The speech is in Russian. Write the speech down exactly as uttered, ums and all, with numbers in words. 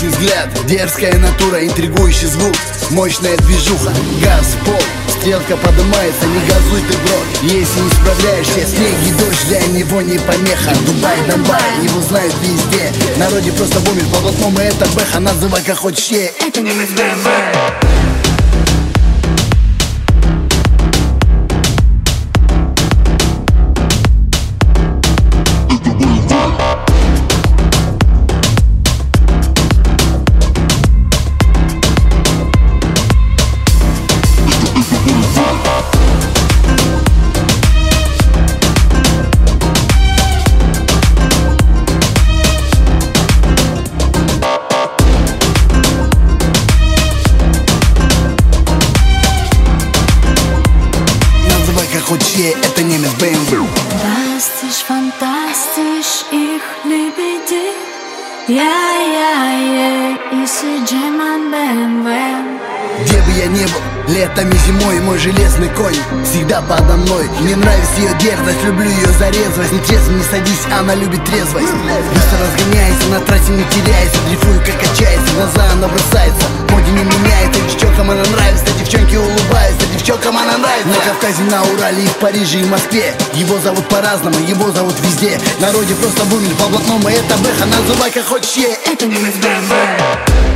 Хищный взгляд, дерзкая натура, интригующий звук, мощная движуха, газ в пол, стрелка поднимается, не газуй ты, бро. Если не справляешься, снег и дождь для него не помеха. Дубай, Донбай, его знают везде. Народе просто бомбит по блатному, это бэха, называй как хочешь. Это немец бэ эм вэ. Это немец бэ эм вэ. Fantastisch, fantastisch, ich liebe dich. Ja, ja, ja, ich bin German бэ эм вэ. Где бы я ни был, летом и зимой, мой железный конь всегда подо мной. Мне нравится ее дерзость, люблю ее за резвость. Не трезво, не садись, она любит трезвость. Быстро разгоняется, на трассе не теряется. Дрейфую, как качается, глаза она бросается. Моде не меняется, девчонкам она нравится. Девчонки улыбаются, девчонкам она нравится. На Кавказе, на Урале, и в Париже, и в Москве. Его зовут по-разному, его зовут везде. Народе просто бумер по блатному, это бэха, называй как хочешь. Это немец бэ эм вэ.